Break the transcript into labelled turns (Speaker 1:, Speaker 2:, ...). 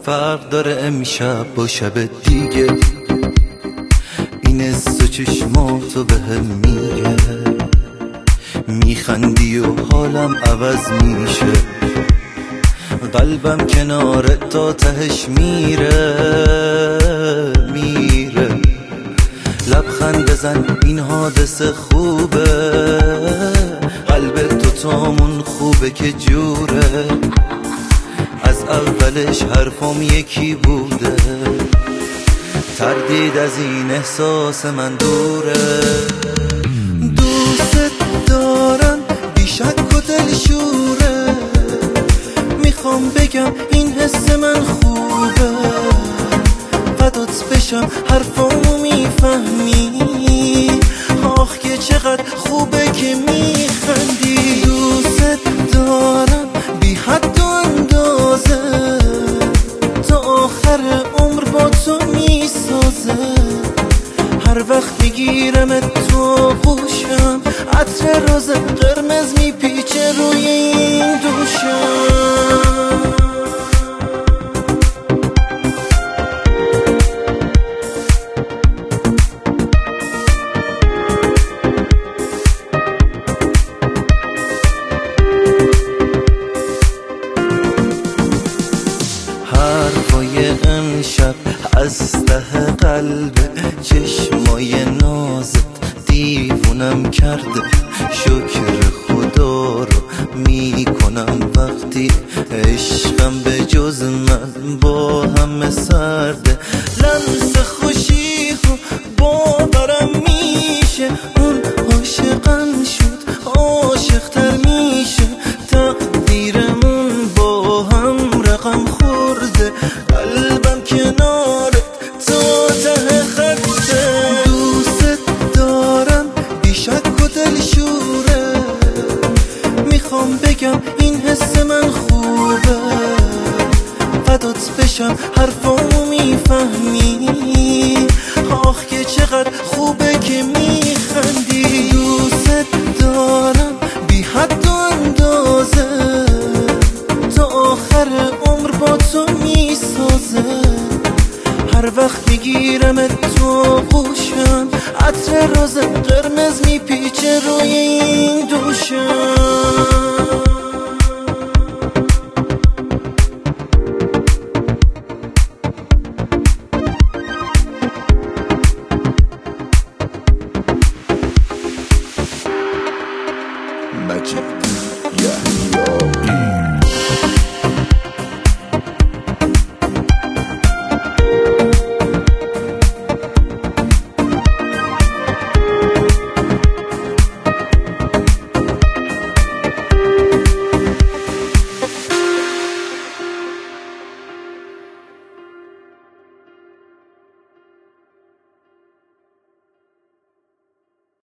Speaker 1: فرق داره امشب با شب دیگه، این حس و چشماتو بهم میگه، میخندی و حالم عوض میشه، قلبم کنار تا تهش میره لبخند بزن این حادثه خوبه، قلب تو تامون خوبه که جوره، از اولش حرفم یکی بوده، تردید از این احساس من دوره. دوست دارم بی شک و دلشوره، میخوام بگم این حس من خوبه، فدات بشم حرفامو میفهمی، آخ که چقدر خوبه که میخندی. دوست دارم بی حد و اندازه، تا آخر عمر با تو میسازه، هر وقت میگیرم تو گوشم، عطر روز قرمز میپیچه روی این دوشم. حرفای امشب از ته قلب، چشمای نازت دیوونم کرده، شکر خدا رو میکنم وقتی عشقم به جز من با همه سرده، لمس خوشی رو باورم میشه، اون عاشقم شد عاشق‌تر میشه، تقدیرمون با هم رقم خورده، قلبم کنارت تا ته خطه. دوست دارم بی شک و دلشوره، میخوام بگم این حس من خوبه، فدات بشم حرفامو میفهمی، آخ که چقدر خوبه که میخندی. دوست دارم بی حد و اندازه، تا آخر عمر با تو میسازه، هر وقت میگیرم تو گوشم، عطر روز قرمز میپیچه روی این دوشم.
Speaker 2: Magic, yeah, yo.